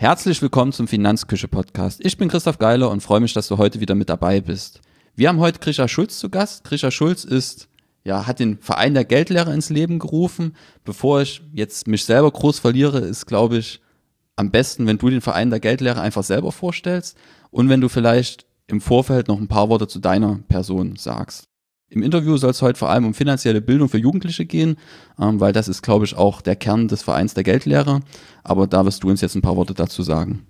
Herzlich willkommen zum Finanzküche-Podcast. Ich bin Christoph Geiler und freue mich, dass du heute wieder mit dabei bist. Wir haben heute Grisha Schulz zu Gast. Grisha Schulz hat den Verein der Geldlehrer ins Leben gerufen. Bevor ich jetzt mich selber groß verliere, ist, glaube ich, am besten, wenn du den Verein der Geldlehrer einfach selber vorstellst und wenn du vielleicht im Vorfeld noch ein paar Worte zu deiner Person sagst. Im Interview soll es heute vor allem um finanzielle Bildung für Jugendliche gehen, weil das ist, glaube ich, auch der Kern des Vereins der Geldlehrer. Aber da wirst du uns jetzt ein paar Worte dazu sagen.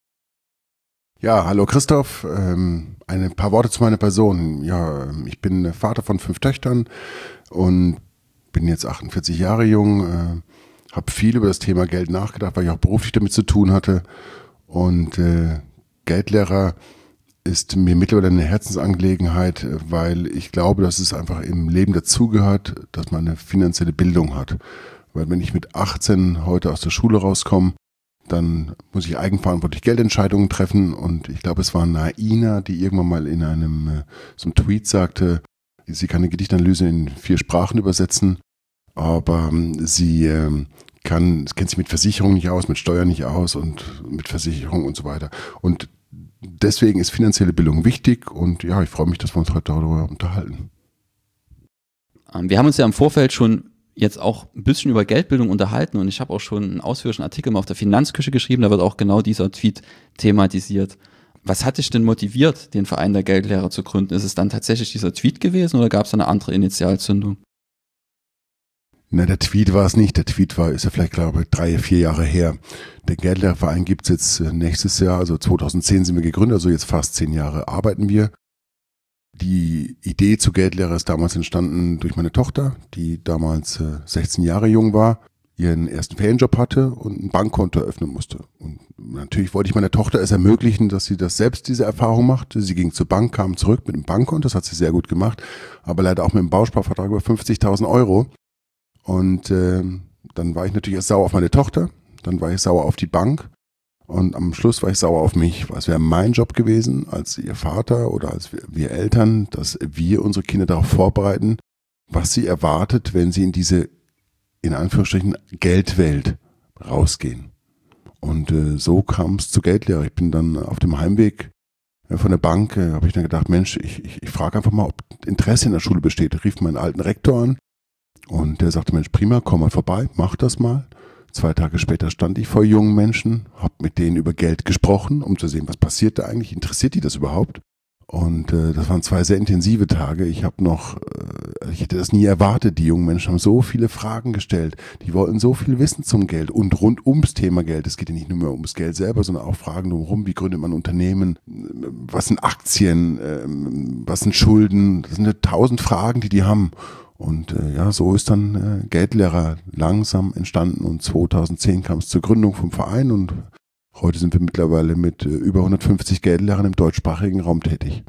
Ja, hallo Christoph. Ein paar Worte zu meiner Person. Ja, ich bin Vater von 5 Töchtern und bin jetzt 48 Jahre jung. Habe viel über das Thema Geld nachgedacht, weil ich auch beruflich damit zu tun hatte. Und Geldlehrer ist mir mittlerweile eine Herzensangelegenheit, weil ich glaube, dass es einfach im Leben dazugehört, dass man eine finanzielle Bildung hat. Weil wenn ich mit 18 heute aus der Schule rauskomme, dann muss ich eigenverantwortlich Geldentscheidungen treffen. Und ich glaube, es war Naina, die irgendwann mal in so einem Tweet sagte, sie kann eine Gedichtanalyse in 4 Sprachen übersetzen, aber sie kennt sich mit Versicherung nicht aus, mit Steuern nicht aus und mit Versicherung und so weiter. Und deswegen ist finanzielle Bildung wichtig und ja, ich freue mich, dass wir uns heute darüber unterhalten. Wir haben uns ja im Vorfeld schon jetzt auch ein bisschen über Geldbildung unterhalten und ich habe auch schon einen ausführlichen Artikel mal auf der Finanzküche geschrieben, da wird auch genau dieser Tweet thematisiert. Was hat dich denn motiviert, den Verein der Geldlehrer zu gründen? Ist es dann tatsächlich dieser Tweet gewesen oder gab es eine andere Initialzündung? Na, der Tweet war es nicht. Der Tweet ist ja vielleicht, glaube ich, 3-4 Jahre her. Der Geldlehrerverein gibt es jetzt nächstes Jahr, also 2010 sind wir gegründet, also jetzt fast 10 Jahre arbeiten wir. Die Idee zu Geldlehrer ist damals entstanden durch meine Tochter, die damals 16 Jahre jung war, ihren ersten Ferienjob hatte und ein Bankkonto eröffnen musste. Und natürlich wollte ich meiner Tochter es ermöglichen, dass sie das selbst diese Erfahrung macht. Sie ging zur Bank, kam zurück mit einem Bankkonto, das hat sie sehr gut gemacht, aber leider auch mit einem Bausparvertrag über 50.000 Euro. Und dann war ich natürlich erst sauer auf meine Tochter, dann war ich sauer auf die Bank und am Schluss war ich sauer auf mich, weil es wäre mein Job gewesen, als ihr Vater oder als wir Eltern, dass wir unsere Kinder darauf vorbereiten, was sie erwartet, wenn sie in diese, in Anführungsstrichen, Geldwelt rausgehen. Und so kam es zu Geldlehrer. Ich bin dann auf dem Heimweg von der Bank, habe ich dann gedacht, Mensch, ich frage einfach mal, ob Interesse in der Schule besteht. Ich rief meinen alten Rektor an. Und der sagte, Mensch, prima, komm mal vorbei, mach das mal. 2 Tage später stand ich vor jungen Menschen, habe mit denen über Geld gesprochen, um zu sehen, was passiert da eigentlich, interessiert die das überhaupt? Und das waren 2 sehr intensive Tage. Ich hätte das nie erwartet. Die jungen Menschen haben so viele Fragen gestellt. Die wollten so viel wissen zum Geld und rund ums Thema Geld. Es geht ja nicht nur mehr ums Geld selber, sondern auch Fragen drumherum. Wie gründet man Unternehmen? Was sind Aktien? Was sind Schulden? Das sind 1000 Fragen, die haben. Und so ist dann Geldlehrer langsam entstanden und 2010 kam es zur Gründung vom Verein und heute sind wir mittlerweile mit über 150 Geldlehrern im deutschsprachigen Raum tätig.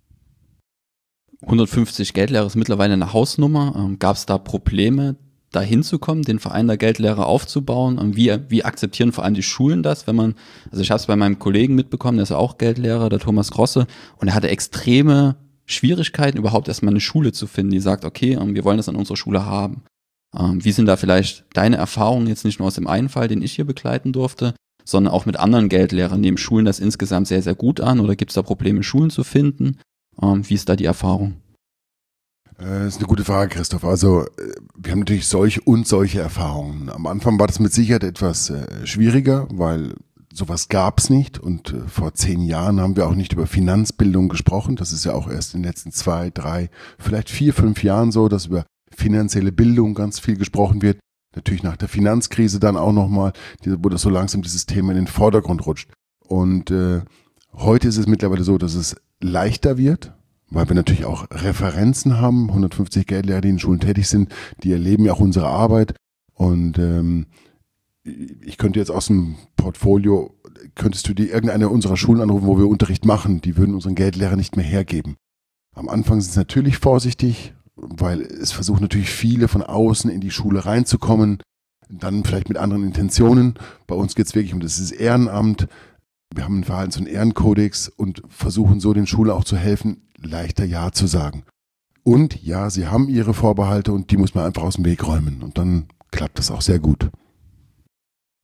150 Geldlehrer ist mittlerweile eine Hausnummer. Gab es da Probleme, da hinzukommen, den Verein der Geldlehrer aufzubauen? Wie akzeptieren vor allem die Schulen das, also ich habe es bei meinem Kollegen mitbekommen, der ist ja auch Geldlehrer, der Thomas Grosse, und er hatte extreme Schwierigkeiten, überhaupt erstmal eine Schule zu finden, die sagt, okay, wir wollen das an unserer Schule haben. Wie sind da vielleicht deine Erfahrungen jetzt nicht nur aus dem einen Fall, den ich hier begleiten durfte, sondern auch mit anderen Geldlehrern? Nehmen Schulen das insgesamt sehr, sehr gut an oder gibt es da Probleme, Schulen zu finden? Wie ist da die Erfahrung? Das ist eine gute Frage, Christoph. Also wir haben natürlich solche und solche Erfahrungen. Am Anfang war das mit Sicherheit etwas schwieriger, weil sowas gab es nicht und vor 10 Jahren haben wir auch nicht über Finanzbildung gesprochen. Das ist ja auch erst in den letzten 2, 3, vielleicht 4, 5 Jahren so, dass über finanzielle Bildung ganz viel gesprochen wird. Natürlich nach der Finanzkrise dann auch nochmal, wo das so langsam dieses Thema in den Vordergrund rutscht. Und heute ist es mittlerweile so, dass es leichter wird, weil wir natürlich auch Referenzen haben. 150 Geldlehrer, die in Schulen tätig sind, die erleben ja auch unsere Arbeit. Und ich könnte jetzt aus dem Portfolio, könntest du dir irgendeine unserer Schulen anrufen, wo wir Unterricht machen, die würden unseren Geldlehrer nicht mehr hergeben. Am Anfang sind sie natürlich vorsichtig, weil es versuchen natürlich viele von außen in die Schule reinzukommen, dann vielleicht mit anderen Intentionen. Bei uns geht es wirklich um das Ehrenamt. Wir haben einen Verhaltens- und Ehrenkodex und versuchen so den Schulen auch zu helfen, leichter Ja zu sagen. Und ja, sie haben ihre Vorbehalte und die muss man einfach aus dem Weg räumen und dann klappt das auch sehr gut.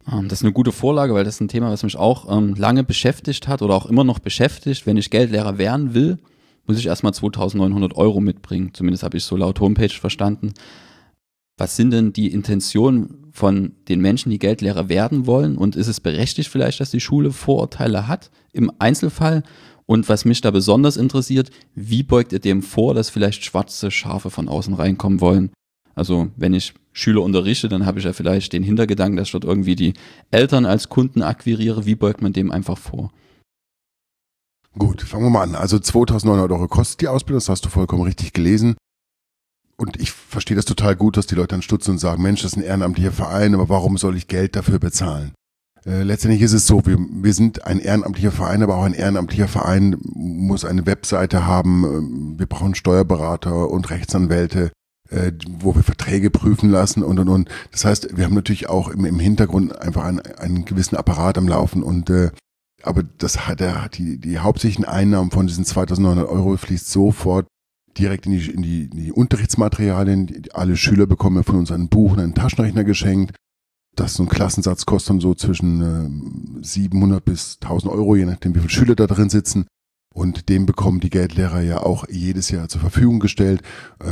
Das ist eine gute Vorlage, weil das ist ein Thema, was mich auch lange beschäftigt hat oder auch immer noch beschäftigt. Wenn ich Geldlehrer werden will, muss ich erstmal 2.900 Euro mitbringen. Zumindest habe ich so laut Homepage verstanden. Was sind denn die Intentionen von den Menschen, die Geldlehrer werden wollen? Und ist es berechtigt vielleicht, dass die Schule Vorurteile hat im Einzelfall? Und was mich da besonders interessiert, wie beugt ihr dem vor, dass vielleicht schwarze Schafe von außen reinkommen wollen? Also wenn ich Schüler unterrichte, dann habe ich ja vielleicht den Hintergedanken, dass ich dort irgendwie die Eltern als Kunden akquiriere. Wie beugt man dem einfach vor? Gut, fangen wir mal an. Also 2.900 Euro kostet die Ausbildung, das hast du vollkommen richtig gelesen. Und ich verstehe das total gut, dass die Leute dann stutzen und sagen, Mensch, das ist ein ehrenamtlicher Verein, aber warum soll ich Geld dafür bezahlen? Letztendlich ist es so, wir sind ein ehrenamtlicher Verein, aber auch ein ehrenamtlicher Verein muss eine Webseite haben. Wir brauchen Steuerberater und Rechtsanwälte, wo wir Verträge prüfen lassen und. Das heißt, wir haben natürlich auch im Hintergrund einfach einen gewissen Apparat am Laufen aber die hauptsächlichen Einnahmen von diesen 2.900 Euro fließt sofort direkt in die Unterrichtsmaterialien. Alle Schüler bekommen von uns ein Buch und einen Taschenrechner geschenkt. Das so ein Klassensatz kostet dann so zwischen 700 bis 1.000 Euro, je nachdem wie viele Schüler da drin sitzen. Und dem bekommen die Geldlehrer ja auch jedes Jahr zur Verfügung gestellt.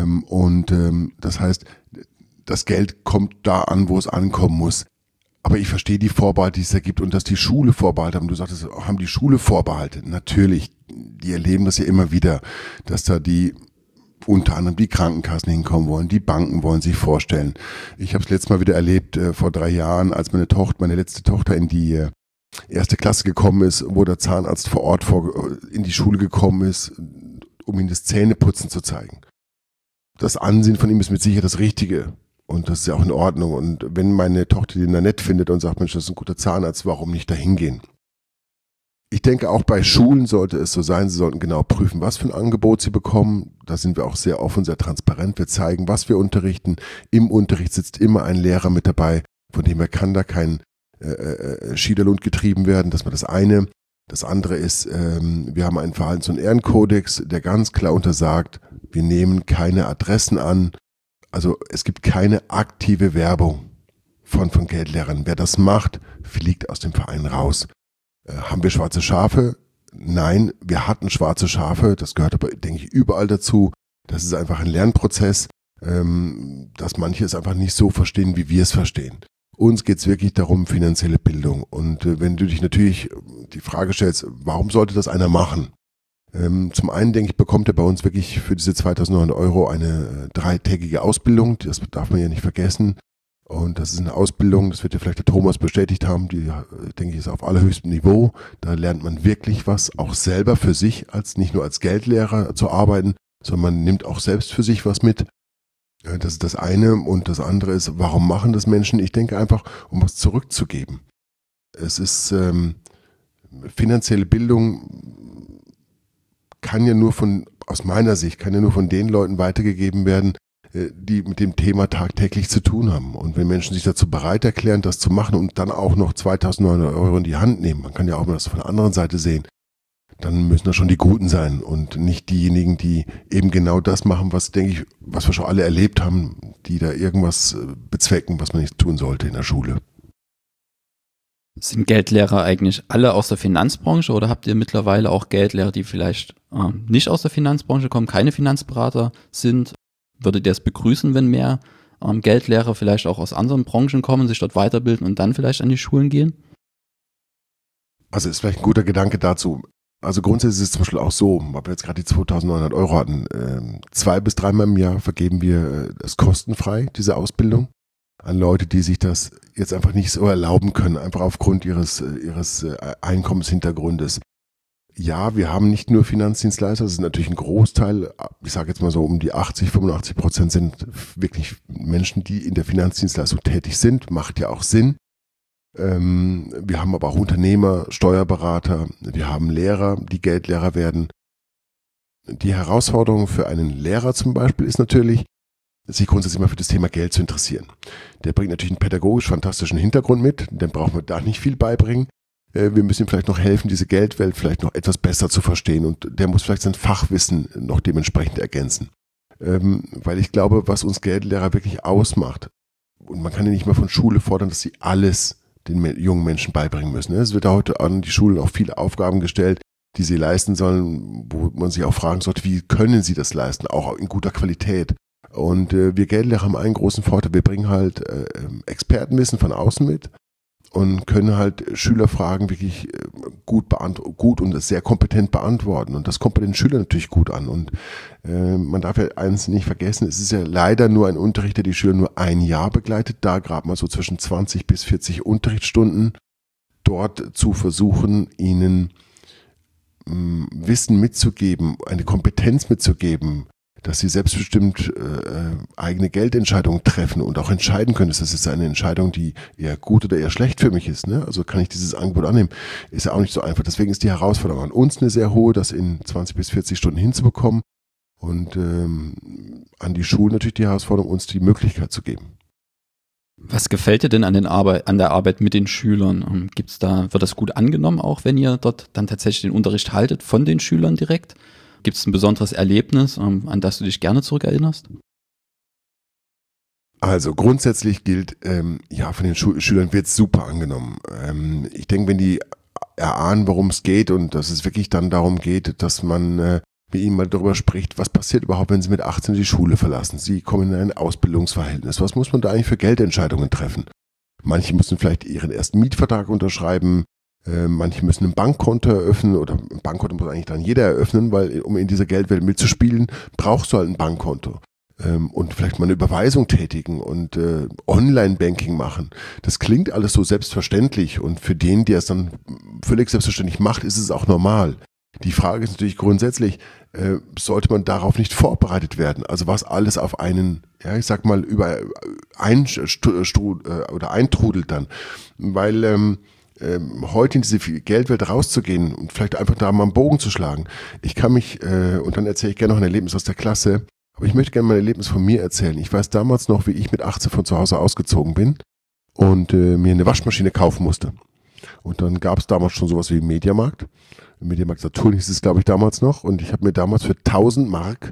Das heißt, das Geld kommt da an, wo es ankommen muss. Aber ich verstehe die Vorbehalte, die es da gibt und dass die Schule Vorbehalte haben. Du sagtest, haben die Schule Vorbehalte? Natürlich, die erleben das ja immer wieder, dass da unter anderem die Krankenkassen hinkommen wollen, die Banken wollen sich vorstellen. Ich habe es letztes Mal wieder erlebt, vor 3 Jahren, als meine letzte Tochter in die erste Klasse gekommen ist, wo der Zahnarzt vor Ort in die Schule gekommen ist, um ihm das Zähneputzen zu zeigen. Das Ansehen von ihm ist mit Sicherheit das Richtige. Und das ist ja auch in Ordnung. Und wenn meine Tochter den da nett findet und sagt, Mensch, das ist ein guter Zahnarzt, warum nicht da hingehen? Ich denke, auch bei Schulen sollte es so sein, sie sollten genau prüfen, was für ein Angebot sie bekommen. Da sind wir auch sehr offen, sehr transparent. Wir zeigen, was wir unterrichten. Im Unterricht sitzt immer ein Lehrer mit dabei, von dem her kann da kein Schiederlund getrieben werden. Das war das eine. Das andere ist, wir haben einen Verhaltens- und Ehrenkodex, der ganz klar untersagt, wir nehmen keine Adressen an. Also es gibt keine aktive Werbung von Geldlehrern. Wer das macht, fliegt aus dem Verein raus. Haben wir schwarze Schafe? Nein, wir hatten schwarze Schafe. Das gehört aber, denke ich, überall dazu. Das ist einfach ein Lernprozess, dass manche es einfach nicht so verstehen, wie wir es verstehen. Uns geht es wirklich darum, finanzielle Bildung. Und wenn du dich natürlich die Frage stellst, warum sollte das einer machen? Zum einen, denke ich, bekommt er bei uns wirklich für diese 2.900 Euro eine 3-tägige Ausbildung. Das darf man ja nicht vergessen. Und das ist eine Ausbildung, das wird ja vielleicht der Thomas bestätigt haben, die, denke ich, ist auf allerhöchstem Niveau. Da lernt man wirklich was, auch selber für sich, nicht nur als Geldlehrer zu arbeiten, sondern man nimmt auch selbst für sich was mit. Das ist das eine. Und das andere ist, warum machen das Menschen? Ich denke einfach, um was zurückzugeben. Es ist finanzielle Bildung kann ja nur aus meiner Sicht, von den Leuten weitergegeben werden, die mit dem Thema tagtäglich zu tun haben. Und wenn Menschen sich dazu bereit erklären, das zu machen und dann auch noch 2.900 Euro in die Hand nehmen, man kann ja auch mal das von der anderen Seite sehen, dann müssen das schon die Guten sein und nicht diejenigen, die eben genau das machen, was, denke ich, was wir schon alle erlebt haben, die da irgendwas bezwecken, was man nicht tun sollte in der Schule. Sind Geldlehrer eigentlich alle aus der Finanzbranche oder habt ihr mittlerweile auch Geldlehrer, die vielleicht nicht aus der Finanzbranche kommen, keine Finanzberater sind? Würdet ihr es begrüßen, wenn mehr Geldlehrer vielleicht auch aus anderen Branchen kommen, sich dort weiterbilden und dann vielleicht an die Schulen gehen? Also ist vielleicht ein guter Gedanke dazu. Also grundsätzlich ist es zum Beispiel auch so, weil wir jetzt gerade die 2.900 Euro hatten, 2 bis 3 Mal im Jahr vergeben wir es kostenfrei, diese Ausbildung, an Leute, die sich das jetzt einfach nicht so erlauben können, einfach aufgrund ihres Einkommenshintergrundes. Ja, wir haben nicht nur Finanzdienstleister, das ist natürlich ein Großteil, ich sage jetzt mal so um die 80-85% sind wirklich Menschen, die in der Finanzdienstleistung tätig sind, macht ja auch Sinn. Wir haben aber auch Unternehmer, Steuerberater, wir haben Lehrer, die Geldlehrer werden. Die Herausforderung für einen Lehrer zum Beispiel ist natürlich, sich grundsätzlich mal für das Thema Geld zu interessieren. Der bringt natürlich einen pädagogisch fantastischen Hintergrund mit, dem brauchen wir da nicht viel beibringen. Wir müssen ihm vielleicht noch helfen, diese Geldwelt vielleicht noch etwas besser zu verstehen und der muss vielleicht sein Fachwissen noch dementsprechend ergänzen. Weil ich glaube, was uns Geldlehrer wirklich ausmacht, und man kann ja nicht mal von Schule fordern, dass sie alles den jungen Menschen beibringen müssen. Es wird heute an die Schulen auch viele Aufgaben gestellt, die sie leisten sollen, wo man sich auch fragen sollte, wie können sie das leisten, auch in guter Qualität. Und wir Geldlehrer haben einen großen Vorteil, wir bringen halt Expertenwissen von außen mit und können halt Schülerfragen wirklich gut und sehr kompetent beantworten. Und das kommt bei den Schülern natürlich gut an. Und man darf ja eins nicht vergessen, es ist ja leider nur ein Unterricht, der die Schüler nur ein Jahr begleitet, da gerade mal so zwischen 20 bis 40 Unterrichtsstunden, dort zu versuchen, ihnen Wissen mitzugeben, eine Kompetenz mitzugeben, dass sie selbstbestimmt eigene Geldentscheidungen treffen und auch entscheiden können. Das ist eine Entscheidung, die eher gut oder eher schlecht für mich ist. Ne? Also kann ich dieses Angebot annehmen? Ist ja auch nicht so einfach. Deswegen ist die Herausforderung an uns eine sehr hohe, das in 20 bis 40 Stunden hinzubekommen und an die Schulen natürlich die Herausforderung, uns die Möglichkeit zu geben. Was gefällt dir denn an der Arbeit mit den Schülern? Wird das gut angenommen, auch wenn ihr dort dann tatsächlich den Unterricht haltet von den Schülern direkt? Gibt es ein besonderes Erlebnis, an das du dich gerne zurückerinnerst? Also grundsätzlich gilt, von den Schülern wird es super angenommen. Ich denke, wenn die erahnen, worum es geht und dass es wirklich dann darum geht, dass man mit ihnen mal darüber spricht, was passiert überhaupt, wenn sie mit 18 die Schule verlassen. Sie kommen in ein Ausbildungsverhältnis. Was muss man da eigentlich für Geldentscheidungen treffen? Manche müssen vielleicht ihren ersten Mietvertrag unterschreiben. Manche müssen ein Bankkonto eröffnen oder ein Bankkonto muss eigentlich dann jeder eröffnen, weil um in dieser Geldwelt mitzuspielen, brauchst du halt ein Bankkonto. Und vielleicht mal eine Überweisung tätigen und Online-Banking machen. Das klingt alles so selbstverständlich und für den, der es dann völlig selbstverständlich macht, ist es auch normal. Die Frage ist natürlich grundsätzlich, sollte man darauf nicht vorbereitet werden? Also was alles auf einen, eintrudelt dann. Weil heute in diese Geldwelt rauszugehen und vielleicht einfach da mal einen Bogen zu schlagen. Ich kann mich, und dann erzähle ich gerne noch ein Erlebnis aus der Klasse, aber ich möchte gerne mal ein Erlebnis von mir erzählen. Ich weiß damals noch, wie ich mit 18 von zu Hause ausgezogen bin und mir eine Waschmaschine kaufen musste. Und dann gab es damals schon sowas wie Mediamarkt. Mediamarkt Saturn hieß es, glaube ich, damals noch. Und ich habe mir damals für 1000 Mark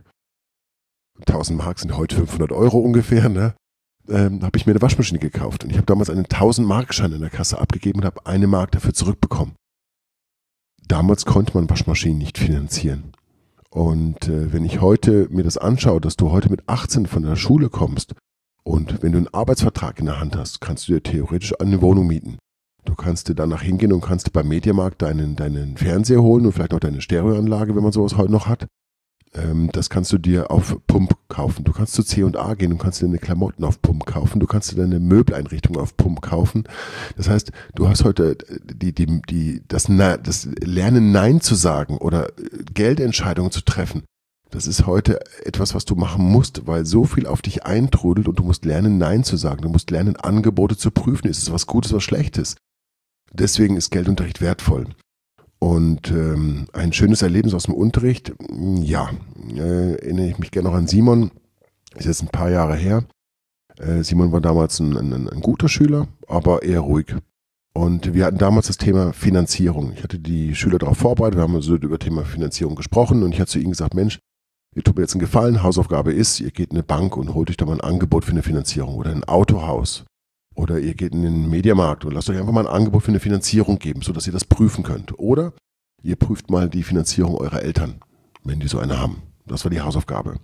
sind heute 500 Euro ungefähr, ne? Habe ich mir eine Waschmaschine gekauft. Und ich habe damals einen 1000-Mark-Schein in der Kasse abgegeben und habe 1 Mark dafür zurückbekommen. Damals konnte man Waschmaschinen nicht finanzieren. Und wenn ich heute mir das anschaue, dass du heute mit 18 von der Schule kommst und wenn du einen Arbeitsvertrag in der Hand hast, kannst du dir theoretisch eine Wohnung mieten. Du kannst dir danach hingehen und kannst beim Mediamarkt deinen Fernseher holen und vielleicht noch deine Stereoanlage, wenn man sowas heute noch hat. Das kannst du dir auf Pump kaufen. Du kannst zu C&A gehen und kannst dir deine Klamotten auf Pump kaufen. Du kannst dir deine Möbeleinrichtung auf Pump kaufen. Das heißt, du hast heute das Lernen, Nein zu sagen oder Geldentscheidungen zu treffen. Das ist heute etwas, was du machen musst, weil so viel auf dich eintrudelt und du musst lernen, Nein zu sagen. Du musst lernen, Angebote zu prüfen. Ist es was Gutes, was Schlechtes? Deswegen ist Geldunterricht wertvoll. Und ein schönes Erlebnis aus dem Unterricht, erinnere ich mich gerne noch an Simon, ist jetzt ein paar Jahre her. Simon war damals ein guter Schüler, aber eher ruhig. Und wir hatten damals das Thema Finanzierung. Ich hatte die Schüler darauf vorbereitet, wir haben also über Thema Finanzierung gesprochen und ich hatte zu ihnen gesagt, Mensch, ihr tut mir jetzt einen Gefallen, Hausaufgabe ist, ihr geht in eine Bank und holt euch da mal ein Angebot für eine Finanzierung oder ein Autohaus. Oder ihr geht in den Mediamarkt und lasst euch einfach mal ein Angebot für eine Finanzierung geben, sodass ihr das prüfen könnt. Oder ihr prüft mal die Finanzierung eurer Eltern, wenn die so eine haben. Das war die Hausaufgabe.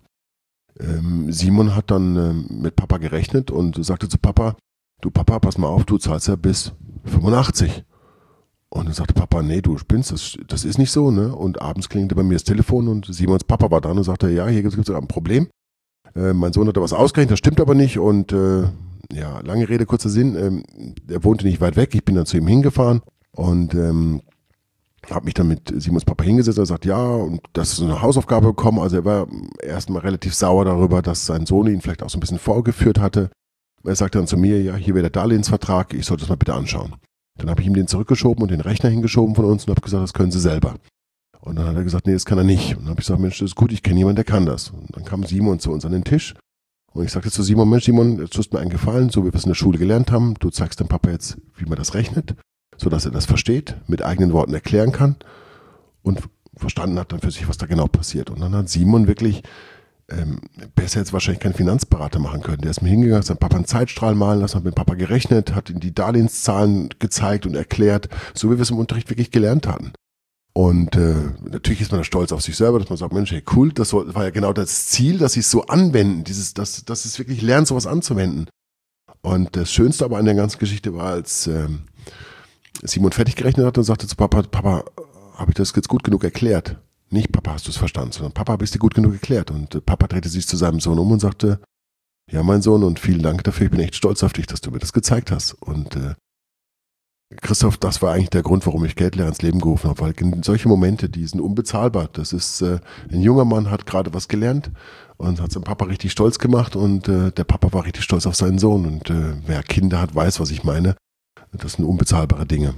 Simon hat dann mit Papa gerechnet und sagte zu Papa, du Papa, pass mal auf, du zahlst ja bis 85. Und dann sagte Papa, nee, du spinnst, das ist nicht so, ne? Und abends klingelte bei mir das Telefon und Simons Papa war dran und sagte, ja, hier gibt es ein Problem. Mein Sohn hat da was ausgerechnet, das stimmt aber nicht und lange Rede, kurzer Sinn, er wohnte nicht weit weg, ich bin dann zu ihm hingefahren und habe mich dann mit Simons Papa hingesetzt und sagt, ja, und das ist so eine Hausaufgabe bekommen, also er war erstmal relativ sauer darüber, dass sein Sohn ihn vielleicht auch so ein bisschen vorgeführt hatte. Er sagte dann zu mir, ja, hier wäre der Darlehensvertrag, ich sollte das mal bitte anschauen. Dann habe ich ihm den zurückgeschoben und den Rechner hingeschoben von uns und habe gesagt, das können Sie selber. Und dann hat er gesagt, nee, das kann er nicht. Und dann habe ich gesagt, Mensch, das ist gut, ich kenne jemanden, der kann das. Und dann kam Simon zu uns an den Tisch. Und ich sagte zu Simon, Mensch Simon, jetzt tust mir einen Gefallen, so wie wir es in der Schule gelernt haben. Du zeigst dem Papa jetzt, wie man das rechnet, sodass er das versteht, mit eigenen Worten erklären kann und verstanden hat dann für sich, was da genau passiert. Und dann hat Simon wirklich besser jetzt wahrscheinlich keinen Finanzberater machen können. Der ist mir hingegangen, hat seinen Papa einen Zeitstrahl malen lassen, hat mit dem Papa gerechnet, hat ihm die Darlehenszahlen gezeigt und erklärt, so wie wir es im Unterricht wirklich gelernt hatten. Und natürlich ist man da stolz auf sich selber, dass man sagt, Mensch, hey, cool, das war ja genau das Ziel, dass sie es so anwenden, dass es wirklich lernt, sowas anzuwenden. Und das Schönste aber an der ganzen Geschichte war, als Simon fertig gerechnet hat und sagte zu Papa, habe ich das jetzt gut genug erklärt? Nicht, Papa, hast du es verstanden, sondern Papa, habe ich es dir gut genug erklärt? Und Papa drehte sich zu seinem Sohn um und sagte, ja, mein Sohn, und vielen Dank dafür, ich bin echt stolz auf dich, dass du mir das gezeigt hast. Und Christoph, das war eigentlich der Grund, warum ich Geldlehrer ins Leben gerufen habe, weil solche Momente, die sind unbezahlbar. Das ist, ein junger Mann hat gerade was gelernt und hat seinen Papa richtig stolz gemacht und der Papa war richtig stolz auf seinen Sohn. Und wer Kinder hat, weiß, was ich meine. Das sind unbezahlbare Dinge.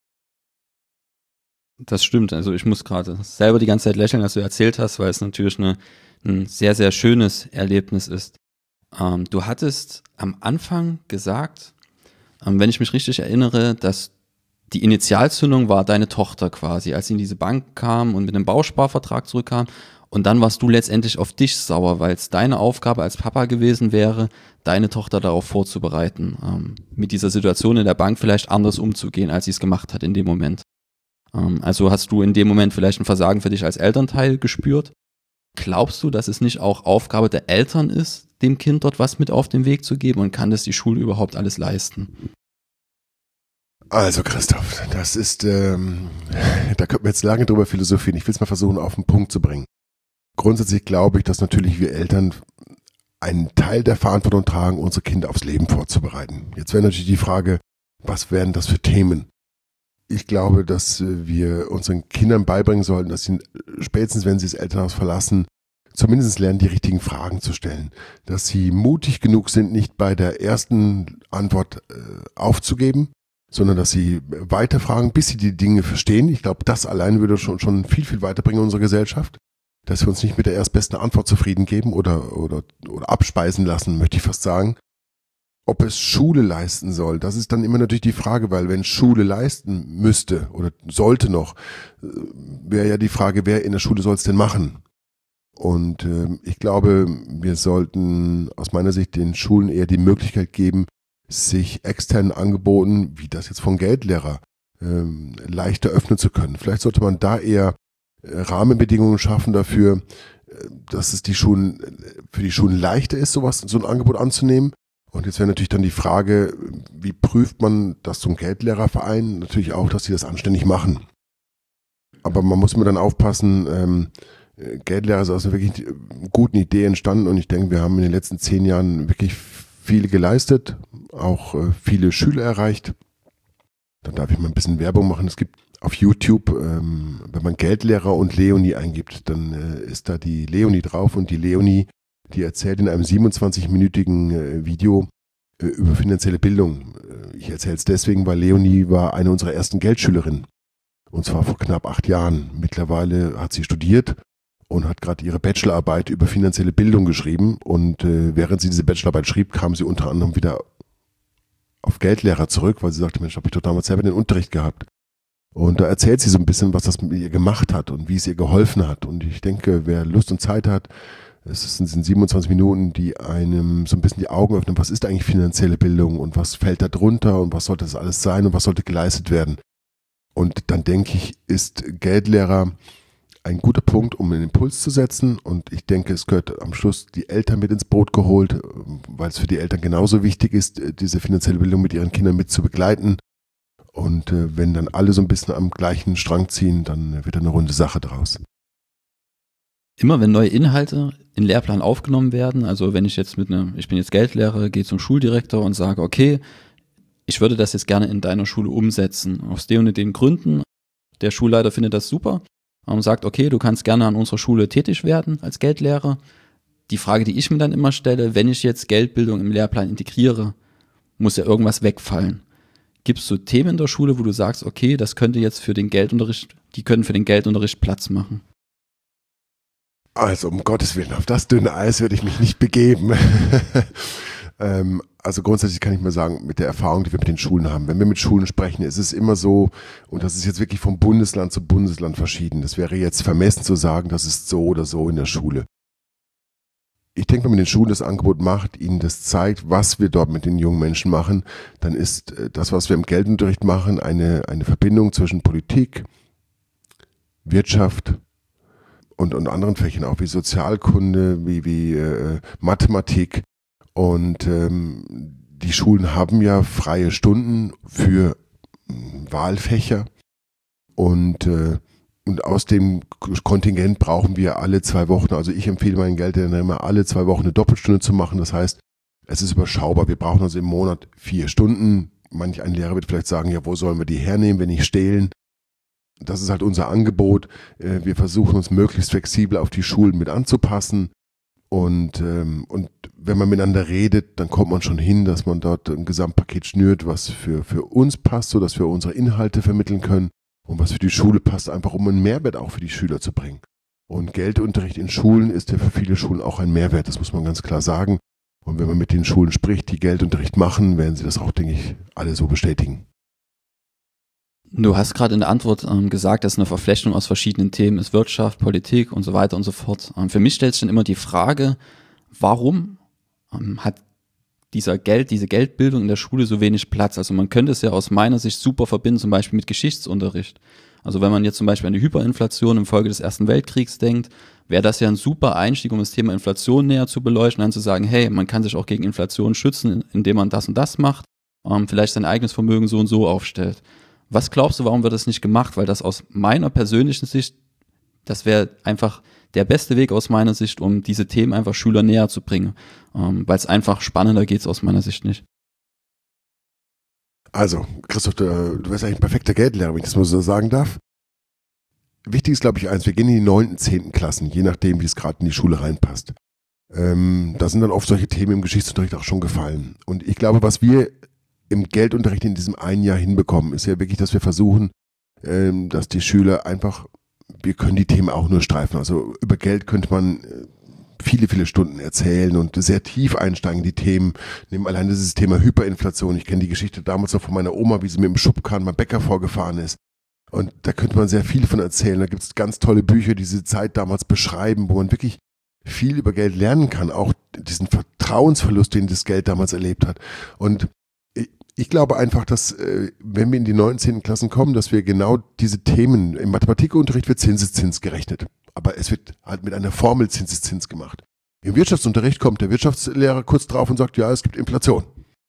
Das stimmt, also ich muss gerade selber die ganze Zeit lächeln, als du erzählt hast, weil es natürlich ein sehr, sehr schönes Erlebnis ist. Du hattest am Anfang gesagt, wenn ich mich richtig erinnere, dass die Initialzündung war deine Tochter quasi, als sie in diese Bank kam und mit einem Bausparvertrag zurückkam. Und dann warst du letztendlich auf dich sauer, weil es deine Aufgabe als Papa gewesen wäre, deine Tochter darauf vorzubereiten, mit dieser Situation in der Bank vielleicht anders umzugehen, als sie es gemacht hat in dem Moment. Also hast du in dem Moment vielleicht ein Versagen für dich als Elternteil gespürt? Glaubst du, dass es nicht auch Aufgabe der Eltern ist, dem Kind dort was mit auf den Weg zu geben, und kann das die Schule überhaupt alles leisten? Also Christoph, das ist, da könnten wir jetzt lange drüber philosophieren. Ich will es mal versuchen, auf den Punkt zu bringen. Grundsätzlich glaube ich, dass natürlich wir Eltern einen Teil der Verantwortung tragen, unsere Kinder aufs Leben vorzubereiten. Jetzt wäre natürlich die Frage, was wären das für Themen? Ich glaube, dass wir unseren Kindern beibringen sollten, dass sie spätestens, wenn sie das Elternhaus verlassen, zumindest lernen, die richtigen Fragen zu stellen. Dass sie mutig genug sind, nicht bei der ersten Antwort aufzugeben, sondern dass sie weiterfragen, bis sie die Dinge verstehen. Ich glaube, das allein würde schon viel, viel weiterbringen in unserer Gesellschaft. Dass wir uns nicht mit der erstbesten Antwort zufrieden geben oder abspeisen lassen, möchte ich fast sagen. Ob es Schule leisten soll, das ist dann immer natürlich die Frage, weil wenn Schule leisten müsste oder sollte noch, wäre ja die Frage, wer in der Schule soll es denn machen? Und ich glaube, wir sollten aus meiner Sicht den Schulen eher die Möglichkeit geben, sich externen Angeboten, wie das jetzt von Geldlehrer, leichter öffnen zu können. Vielleicht sollte man da eher Rahmenbedingungen schaffen dafür, dass es für die Schulen leichter ist, so ein Angebot anzunehmen. Und jetzt wäre natürlich dann die Frage, wie prüft man das zum Geldlehrerverein? Natürlich auch, dass sie das anständig machen. Aber man muss immer dann aufpassen, Geldlehrer ist aus einer wirklich guten Idee entstanden und ich denke, wir haben in den letzten 10 Jahren wirklich viel geleistet, auch viele Schüler erreicht. Dann darf ich mal ein bisschen Werbung machen. Es gibt auf YouTube, wenn man Geldlehrer und Leonie eingibt, dann ist da die Leonie drauf und die Leonie, die erzählt in einem 27-minütigen Video über finanzielle Bildung. Ich erzähle es deswegen, weil Leonie war eine unserer ersten Geldschülerinnen. Und zwar vor knapp 8 Jahren. Mittlerweile hat sie studiert und hat gerade ihre Bachelorarbeit über finanzielle Bildung geschrieben. Und während sie diese Bachelorarbeit schrieb, kam sie unter anderem wieder auf Geldlehrer zurück, weil sie sagte, Mensch, habe ich doch damals selber den Unterricht gehabt. Und da erzählt sie so ein bisschen, was das mit ihr gemacht hat und wie es ihr geholfen hat. Und ich denke, wer Lust und Zeit hat, es sind 27 Minuten, die einem so ein bisschen die Augen öffnen, was ist eigentlich finanzielle Bildung und was fällt da drunter und was sollte das alles sein und was sollte geleistet werden. Und dann denke ich, ist Geldlehrer ein guter Punkt, um einen Impuls zu setzen. Und ich denke, es gehört am Schluss die Eltern mit ins Boot geholt, weil es für die Eltern genauso wichtig ist, diese finanzielle Bildung mit ihren Kindern mit zu begleiten. Und wenn dann alle so ein bisschen am gleichen Strang ziehen, dann wird da eine runde Sache draus. Immer wenn neue Inhalte in den Lehrplan aufgenommen werden, also wenn ich jetzt ich bin jetzt Geldlehrer, gehe zum Schuldirektor und sage, okay, ich würde das jetzt gerne in deiner Schule umsetzen, aus den und den Gründen. Der Schulleiter findet das super und sagt, okay, du kannst gerne an unserer Schule tätig werden als Geldlehrer. Die Frage, die ich mir dann immer stelle, wenn ich jetzt Geldbildung im Lehrplan integriere, muss ja irgendwas wegfallen. Gibt es so Themen in der Schule, wo du sagst, okay, das könnte jetzt für den Geldunterricht, die können für den Geldunterricht Platz machen? Also um Gottes Willen, auf das dünne Eis würde ich mich nicht begeben. Also grundsätzlich kann ich mal sagen, mit der Erfahrung, die wir mit den Schulen haben, wenn wir mit Schulen sprechen, ist es immer so, und das ist jetzt wirklich vom Bundesland zu Bundesland verschieden. Das wäre jetzt vermessen zu sagen, das ist so oder so in der Schule. Ich denke, wenn man den Schulen das Angebot macht, ihnen das zeigt, was wir dort mit den jungen Menschen machen, dann ist das, was wir im Geldunterricht machen, eine Verbindung zwischen Politik, Wirtschaft und anderen Fächern auch wie Sozialkunde, wie Mathematik. Und die Schulen haben ja freie Stunden für Wahlfächer und aus dem Kontingent brauchen wir alle 2 Wochen, also ich empfehle meinen Geldlernern immer alle 2 Wochen eine Doppelstunde zu machen. Das heißt, es ist überschaubar. Wir brauchen also im Monat 4 Stunden. Manch ein Lehrer wird vielleicht sagen, ja, wo sollen wir die hernehmen, wenn nicht stehlen? Das ist halt unser Angebot. Wir versuchen uns möglichst flexibel auf die Schulen mit anzupassen. Und wenn man miteinander redet, dann kommt man schon hin, dass man dort ein Gesamtpaket schnürt, was für uns passt, sodass wir unsere Inhalte vermitteln können. Und was für die Schule passt, einfach um einen Mehrwert auch für die Schüler zu bringen. Und Geldunterricht in Schulen ist ja für viele Schulen auch ein Mehrwert, das muss man ganz klar sagen. Und wenn man mit den Schulen spricht, die Geldunterricht machen, werden sie das auch, denke ich, alle so bestätigen. Du hast gerade in der Antwort gesagt, dass eine Verflechtung aus verschiedenen Themen ist, Wirtschaft, Politik und so weiter und so fort. Für mich stellt sich dann immer die Frage, warum hat diese Geldbildung in der Schule so wenig Platz? Also man könnte es ja aus meiner Sicht super verbinden, zum Beispiel mit Geschichtsunterricht. Also wenn man jetzt zum Beispiel an die Hyperinflation infolge des Ersten Weltkriegs denkt, wäre das ja ein super Einstieg, um das Thema Inflation näher zu beleuchten, dann zu sagen, hey, man kann sich auch gegen Inflation schützen, indem man das und das macht, vielleicht sein eigenes Vermögen so und so aufstellt. Was glaubst du, warum wird das nicht gemacht? Weil das aus meiner persönlichen Sicht, das wäre einfach der beste Weg aus meiner Sicht, um diese Themen einfach Schülern näher zu bringen. Weil es einfach spannender geht aus meiner Sicht nicht. Also, Christoph, du wärst eigentlich ein perfekter Geldlehrer, wenn ich das mal so sagen darf. Wichtig ist, glaube ich, eins, wir gehen in die 9., 10. Klassen, je nachdem, wie es gerade in die Schule reinpasst. Da sind dann oft solche Themen im Geschichtsunterricht auch schon gefallen. Und ich glaube, was wir im Geldunterricht in diesem einen Jahr hinbekommen, ist ja wirklich, dass wir versuchen, dass die Schüler einfach, wir können die Themen auch nur streifen. Also über Geld könnte man viele, viele Stunden erzählen und sehr tief einsteigen in die Themen. Nehmen allein dieses Thema Hyperinflation. Ich kenne die Geschichte damals noch von meiner Oma, wie sie mit dem Schubkarren beim Bäcker vorgefahren ist. Und da könnte man sehr viel von erzählen. Da gibt es ganz tolle Bücher, die diese Zeit damals beschreiben, wo man wirklich viel über Geld lernen kann. Auch diesen Vertrauensverlust, den das Geld damals erlebt hat. Und ich glaube einfach, dass wenn wir in die 9., 10. Klassen kommen, dass wir genau diese Themen, im Mathematikunterricht wird Zinseszins gerechnet, aber es wird halt mit einer Formel Zinseszins gemacht. Im Wirtschaftsunterricht kommt der Wirtschaftslehrer kurz drauf und sagt, ja, es gibt Inflation.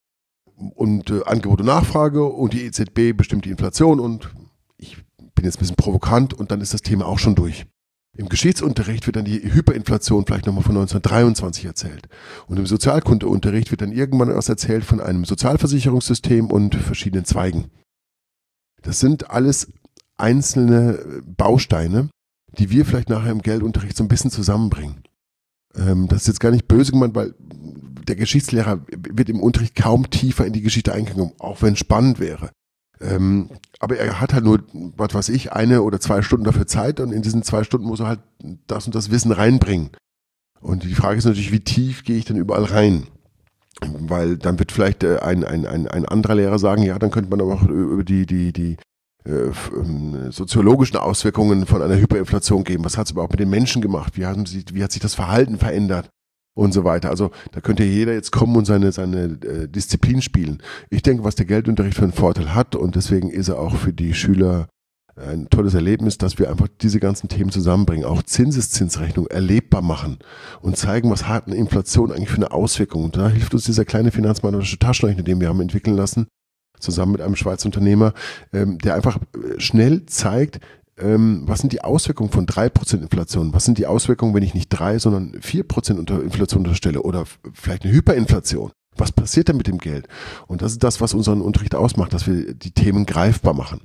Und Angebot und Nachfrage und die EZB bestimmt die Inflation und ich bin jetzt ein bisschen provokant und dann ist das Thema auch schon durch. Im Geschichtsunterricht wird dann die Hyperinflation vielleicht nochmal von 1923 erzählt. Und im Sozialkundeunterricht wird dann irgendwann was erzählt von einem Sozialversicherungssystem und verschiedenen Zweigen. Das sind alles einzelne Bausteine, die wir vielleicht nachher im Geldunterricht so ein bisschen zusammenbringen. Das ist jetzt gar nicht böse gemeint, weil der Geschichtslehrer wird im Unterricht kaum tiefer in die Geschichte eingegangen, auch wenn es spannend wäre. Aber er hat halt nur, was weiß ich, 1 oder 2 Stunden dafür Zeit und in diesen 2 Stunden muss er halt das und das Wissen reinbringen. Und die Frage ist natürlich, wie tief gehe ich denn überall rein? Weil dann wird vielleicht ein anderer Lehrer sagen, ja, dann könnte man aber auch über die soziologischen Auswirkungen von einer Hyperinflation geben. Was hat es überhaupt mit den Menschen gemacht? Wie hat sich das Verhalten verändert? Und so weiter. Also da könnte jeder jetzt kommen und seine Disziplin spielen. Ich denke, was der Geldunterricht für einen Vorteil hat und deswegen ist er auch für die Schüler ein tolles Erlebnis, dass wir einfach diese ganzen Themen zusammenbringen, auch Zinseszinsrechnung erlebbar machen und zeigen, was hat eine Inflation eigentlich für eine Auswirkung. Und da hilft uns dieser kleine finanzmathematische Taschenrechner, den wir haben entwickeln lassen, zusammen mit einem Schweizer Unternehmer, der einfach schnell zeigt, was sind die Auswirkungen von 3% Inflation? Was sind die Auswirkungen, wenn ich nicht 3, sondern 4% unter Inflation unterstelle oder vielleicht eine Hyperinflation? Was passiert denn mit dem Geld? Und das ist das, was unseren Unterricht ausmacht, dass wir die Themen greifbar machen.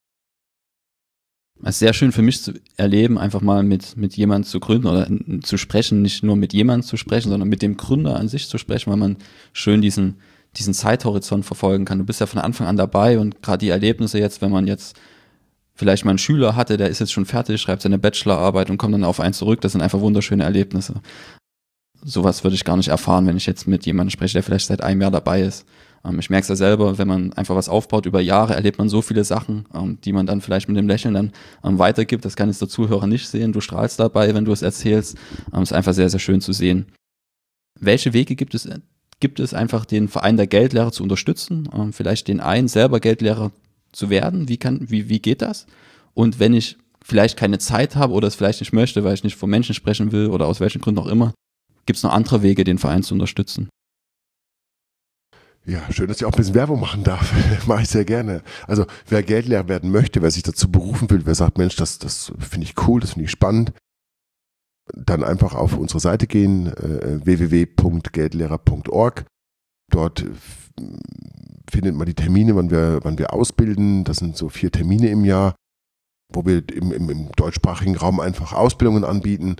Es ist sehr schön für mich zu erleben, einfach mal mit jemandem zu gründen oder zu sprechen, nicht nur mit jemandem zu sprechen, sondern mit dem Gründer an sich zu sprechen, weil man schön diesen Zeithorizont verfolgen kann. Du bist ja von Anfang an dabei und gerade die Erlebnisse jetzt, wenn man jetzt vielleicht mal einen Schüler hatte, der ist jetzt schon fertig, schreibt seine Bachelorarbeit und kommt dann auf einen zurück. Das sind einfach wunderschöne Erlebnisse. Sowas würde ich gar nicht erfahren, wenn ich jetzt mit jemandem spreche, der vielleicht seit einem Jahr dabei ist. Ich merke es ja selber, wenn man einfach was aufbaut über Jahre, erlebt man so viele Sachen, die man dann vielleicht mit dem Lächeln dann weitergibt. Das kann jetzt der Zuhörer nicht sehen. Du strahlst dabei, wenn du es erzählst. Ist einfach sehr, sehr schön zu sehen. welche Wege gibt es einfach den Verein der Geldlehrer zu unterstützen, vielleicht den einen selber Geldlehrer zu werden? Wie geht das? Und wenn ich vielleicht keine Zeit habe oder es vielleicht nicht möchte, weil ich nicht vor Menschen sprechen will oder aus welchen Gründen auch immer, gibt es noch andere Wege, den Verein zu unterstützen? Ja, schön, dass ich auch ein bisschen Werbung machen darf. Mache ich sehr gerne. Also wer Geldlehrer werden möchte, wer sich dazu berufen will, wer sagt, Mensch, das finde ich cool, das finde ich spannend, dann einfach auf unsere Seite gehen, www.geldlehrer.org. Dort findet man die Termine, wann wir ausbilden. Das sind so 4 Termine im Jahr, wo wir im deutschsprachigen Raum einfach Ausbildungen anbieten.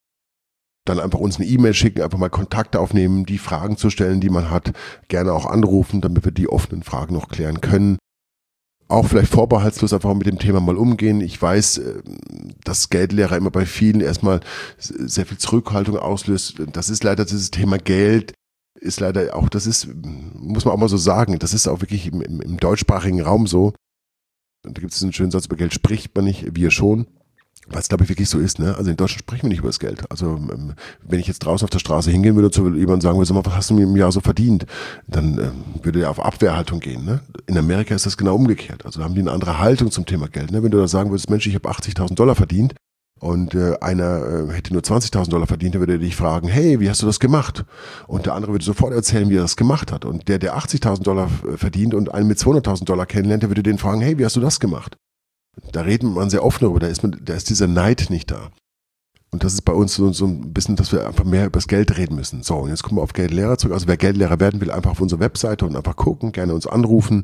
Dann einfach uns eine E-Mail schicken, einfach mal Kontakt aufnehmen, die Fragen zu stellen, die man hat, gerne auch anrufen, damit wir die offenen Fragen noch klären können. Auch vielleicht vorbehaltslos einfach mit dem Thema mal umgehen. Ich weiß, dass Geldlehrer immer bei vielen erstmal sehr viel Zurückhaltung auslöst. Das ist leider dieses Thema Geld, ist leider auch, muss man auch mal so sagen, das ist auch wirklich im deutschsprachigen Raum so. Da gibt es einen schönen Satz, über Geld spricht man nicht, wir schon. Was glaube ich wirklich so ist, ne? Also in Deutschland sprechen wir nicht über das Geld. Also wenn ich jetzt draußen auf der Straße hingehen würde zu jemandem sagen würde, sag mal, was hast du mir im Jahr so verdient? Dann würde er auf Abwehrhaltung gehen, ne? In Amerika ist das genau umgekehrt. Also da haben die eine andere Haltung zum Thema Geld, ne? Wenn du da sagen würdest, Mensch, ich habe $80.000 verdient und einer hätte nur $20.000 verdient, dann würde er dich fragen, hey, wie hast du das gemacht? Und der andere würde sofort erzählen, wie er das gemacht hat. Und der $80.000 verdient und einen mit $200.000 kennenlernt, der würde den fragen, hey, wie hast du das gemacht? Da redet man sehr offen darüber, da ist dieser Neid nicht da. Und das ist bei uns so ein bisschen, dass wir einfach mehr über das Geld reden müssen. So, und jetzt kommen wir auf Geldlehrer zurück. Also wer Geldlehrer werden will, einfach auf unsere Webseite und einfach gucken, gerne uns anrufen.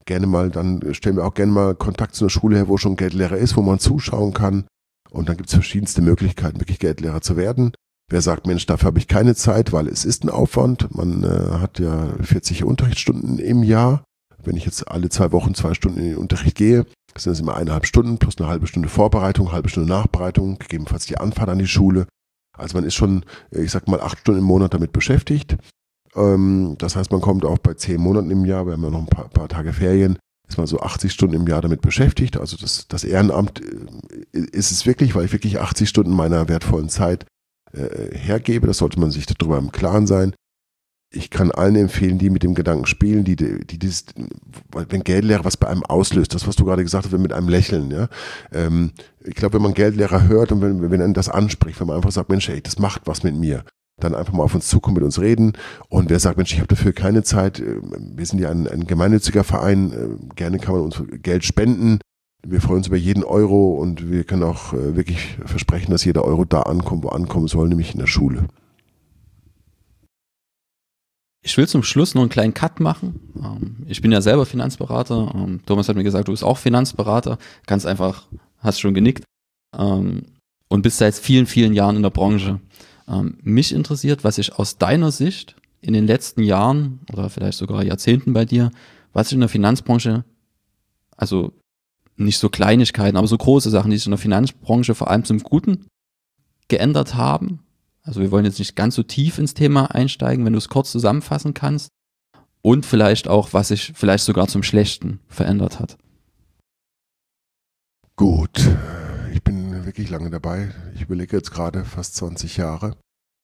Dann stellen wir auch gerne mal Kontakt zu einer Schule her, wo schon Geldlehrer ist, wo man zuschauen kann. Und dann gibt es verschiedenste Möglichkeiten, wirklich Geldlehrer zu werden. Wer sagt, Mensch, dafür habe ich keine Zeit, weil es ist ein Aufwand. Man hat ja 40 Unterrichtsstunden im Jahr. Wenn ich jetzt alle 2 Wochen 2 Stunden in den Unterricht gehe, sind das immer 1,5 Stunden plus eine halbe Stunde Vorbereitung, eine halbe Stunde Nachbereitung, gegebenenfalls die Anfahrt an die Schule. Also man ist schon, ich sag mal, 8 Stunden im Monat damit beschäftigt. Das heißt, man kommt auch bei 10 Monaten im Jahr, wir haben ja noch ein paar Tage Ferien, ist man so 80 Stunden im Jahr damit beschäftigt. Also das Ehrenamt ist es wirklich, weil ich wirklich 80 Stunden meiner wertvollen Zeit hergebe. Das sollte man sich darüber im Klaren sein. Ich kann allen empfehlen, die mit dem Gedanken spielen, wenn Geldlehrer was bei einem auslöst, das, was du gerade gesagt hast, mit einem Lächeln, ja. Ich glaube, wenn man Geldlehrer hört und wenn einen das anspricht, wenn man einfach sagt, Mensch, ey, das macht was mit mir, dann einfach mal auf uns zukommen, mit uns reden. Und wer sagt, Mensch, ich habe dafür keine Zeit, wir sind ja ein gemeinnütziger Verein, gerne kann man uns Geld spenden. Wir freuen uns über jeden Euro und wir können auch wirklich versprechen, dass jeder Euro da ankommt, wo ankommen soll, nämlich in der Schule. Ich will zum Schluss noch einen kleinen Cut machen. Ich bin ja selber Finanzberater. Thomas hat mir gesagt, du bist auch Finanzberater. Ganz einfach, hast schon genickt. Und bist seit vielen, vielen Jahren in der Branche. Mich interessiert, was sich aus deiner Sicht in den letzten Jahren oder vielleicht sogar Jahrzehnten bei dir, was sich in der Finanzbranche, also nicht so Kleinigkeiten, aber so große Sachen, die sich in der Finanzbranche vor allem zum Guten geändert haben. Also wir wollen jetzt nicht ganz so tief ins Thema einsteigen, wenn du es kurz zusammenfassen kannst. Und vielleicht auch, was sich vielleicht sogar zum Schlechten verändert hat. Gut, ich bin wirklich lange dabei. Ich überlege jetzt gerade fast 20 Jahre.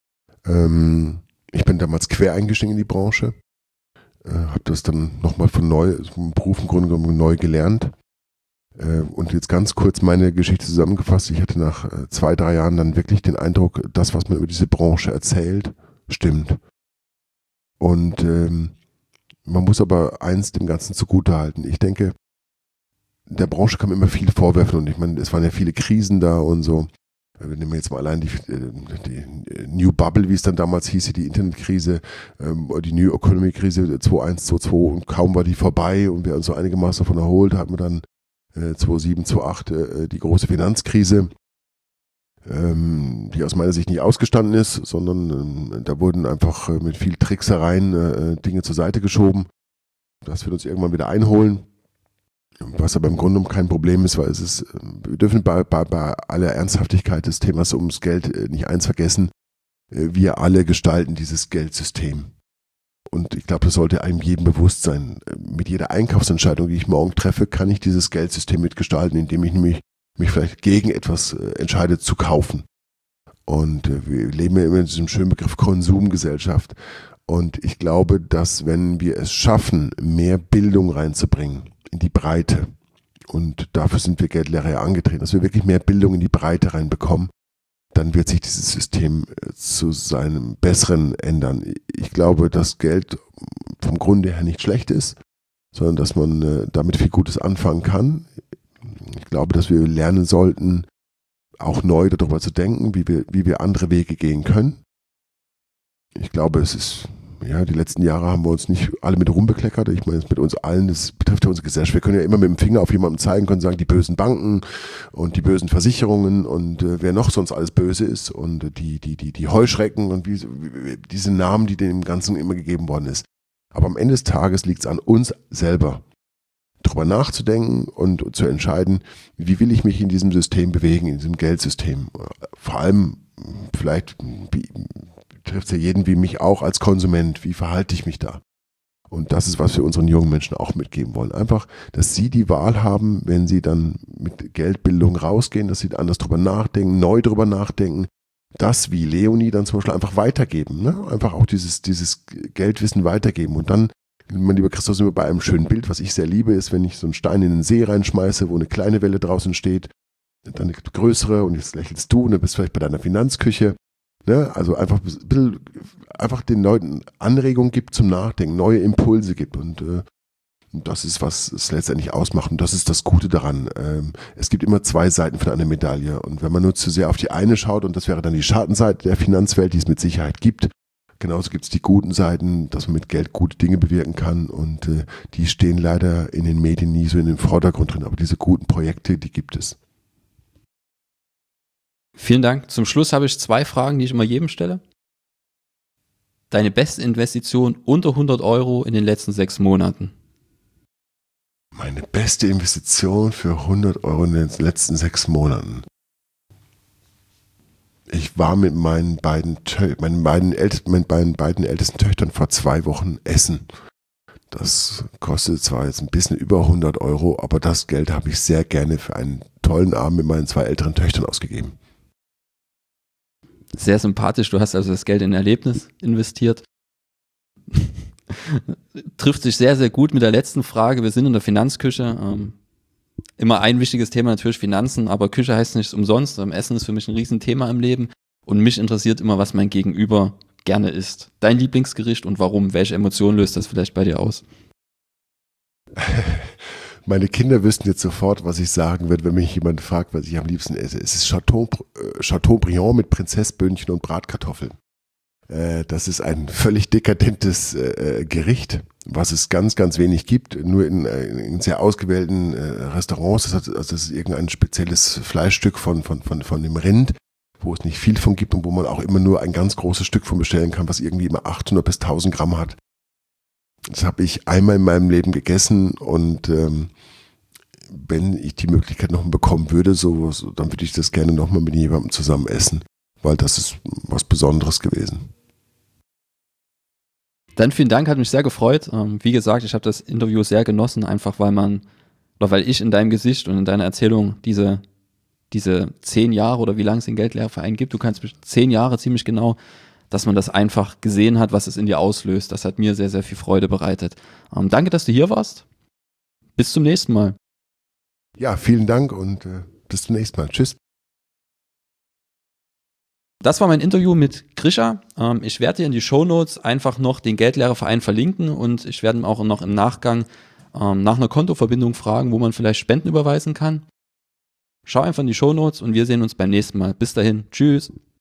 Ich bin damals quer eingestiegen in die Branche. Habe das dann nochmal vom Beruf im Grunde genommen neu gelernt. Und jetzt ganz kurz meine Geschichte zusammengefasst. Ich hatte nach 2-3 Jahren dann wirklich den Eindruck, das, was man über diese Branche erzählt, stimmt. Und man muss aber eins dem Ganzen zugutehalten. Ich denke, der Branche kann man immer viel vorwerfen und ich meine, es waren ja viele Krisen da und so. Wir nehmen jetzt mal allein die New Bubble, wie es dann damals hieß, die Internetkrise, die New Economy Krise 2001, 2002 und kaum war die vorbei und wir uns so einigermaßen davon erholt, hatten wir dann 2007, 2008 die große Finanzkrise, die aus meiner Sicht nicht ausgestanden ist, sondern da wurden einfach mit viel Tricksereien Dinge zur Seite geschoben. Das wird uns irgendwann wieder einholen, was aber im Grunde genommen kein Problem ist, weil wir dürfen bei aller Ernsthaftigkeit des Themas ums Geld nicht eins vergessen, wir alle gestalten dieses Geldsystem. Und ich glaube, das sollte einem jedem bewusst sein. Mit jeder Einkaufsentscheidung, die ich morgen treffe, kann ich dieses Geldsystem mitgestalten, indem ich nämlich mich vielleicht gegen etwas entscheide zu kaufen. Und wir leben ja immer in diesem schönen Begriff Konsumgesellschaft. Und ich glaube, dass wenn wir es schaffen, mehr Bildung reinzubringen in die Breite, und dafür sind wir Geldlehrer ja angetreten, dass wir wirklich mehr Bildung in die Breite reinbekommen, dann wird sich dieses System zu seinem Besseren ändern. Ich glaube, dass Geld vom Grunde her nicht schlecht ist, sondern dass man damit viel Gutes anfangen kann. Ich glaube, dass wir lernen sollten, auch neu darüber zu denken, wie wir andere Wege gehen können. Ich glaube, die letzten Jahre haben wir uns nicht alle mit rumbekleckert. Ich meine, mit uns allen, das betrifft ja unsere Gesellschaft. Wir können ja immer mit dem Finger auf jemanden zeigen, können sagen, die bösen Banken und die bösen Versicherungen und wer noch sonst alles böse ist und die Heuschrecken und diese Namen, die dem Ganzen immer gegeben worden ist. Aber am Ende des Tages liegt es an uns selber, darüber nachzudenken und zu entscheiden, wie will ich mich in diesem System bewegen, in diesem Geldsystem. Vor allem vielleicht trifft es ja jeden wie mich auch als Konsument. Wie verhalte ich mich da? Und das ist, was wir unseren jungen Menschen auch mitgeben wollen. Einfach, dass sie die Wahl haben, wenn sie dann mit Geldbildung rausgehen, dass sie anders drüber nachdenken, neu drüber nachdenken, das wie Leonie dann zum Beispiel einfach weitergeben. Ne? Einfach auch dieses Geldwissen weitergeben. Und dann, mein lieber Christoph, sind wir bei einem schönen Bild, was ich sehr liebe, ist, wenn ich so einen Stein in den See reinschmeiße, wo eine kleine Welle draußen steht, dann eine größere und jetzt lächelst du und dann bist du vielleicht bei deiner Finanzküche. Ne? Also einfach den Leuten Anregungen gibt zum Nachdenken, neue Impulse gibt und das ist, was es letztendlich ausmacht und das ist das Gute daran. Es gibt immer zwei Seiten von einer Medaille und wenn man nur zu sehr auf die eine schaut und das wäre dann die Schattenseite der Finanzwelt, die es mit Sicherheit gibt, genauso gibt es die guten Seiten, dass man mit Geld gute Dinge bewirken kann und die stehen leider in den Medien nie so in den Vordergrund drin, aber diese guten Projekte, die gibt es. Vielen Dank. Zum Schluss habe ich 2 Fragen, die ich immer jedem stelle. Deine beste Investition unter 100 € in den letzten 6 Monaten? Meine beste Investition für 100 € in den letzten 6 Monaten. Ich war mit meinen beiden ältesten Töchtern vor 2 Wochen essen. Das kostet zwar jetzt ein bisschen über 100 €, aber das Geld habe ich sehr gerne für einen tollen Abend mit meinen 2 älteren Töchtern ausgegeben. Sehr sympathisch, du hast also das Geld in ein Erlebnis investiert. Trifft sich sehr, sehr gut mit der letzten Frage. Wir sind in der Finanzküche. Immer ein wichtiges Thema natürlich Finanzen, aber Küche heißt nichts umsonst. Essen ist für mich ein Riesenthema im Leben und mich interessiert immer, was mein Gegenüber gerne isst. Dein Lieblingsgericht und warum? Welche Emotionen löst das vielleicht bei dir aus? Meine Kinder wüssten jetzt sofort, was ich sagen würde, wenn mich jemand fragt, was ich am liebsten esse. Es ist Chateaubriand mit Prinzessböhnchen und Bratkartoffeln. Das ist ein völlig dekadentes Gericht, was es ganz, ganz wenig gibt, nur in sehr ausgewählten Restaurants. Das ist irgendein spezielles Fleischstück von dem Rind, wo es nicht viel von gibt und wo man auch immer nur ein ganz großes Stück von bestellen kann, was irgendwie immer 800 bis 1000 Gramm hat. Das habe ich einmal in meinem Leben gegessen und wenn ich die Möglichkeit noch bekommen würde, dann würde ich das gerne nochmal mit jemandem zusammen essen, weil das ist was Besonderes gewesen. Dann vielen Dank, hat mich sehr gefreut. Wie gesagt, ich habe das Interview sehr genossen, einfach weil ich in deinem Gesicht und in deiner Erzählung diese 10 Jahre oder wie lange es den Geldlehrerverein gibt, du kannst 10 Jahre ziemlich genau, dass man das einfach gesehen hat, was es in dir auslöst. Das hat mir sehr, sehr viel Freude bereitet. Danke, dass du hier warst. Bis zum nächsten Mal. Ja, vielen Dank und bis zum nächsten Mal. Tschüss. Das war mein Interview mit Grisha. Ich werde dir in die Shownotes einfach noch den Geldlehrerverein verlinken und ich werde auch noch im Nachgang nach einer Kontoverbindung fragen, wo man vielleicht Spenden überweisen kann. Schau einfach in die Shownotes und wir sehen uns beim nächsten Mal. Bis dahin. Tschüss.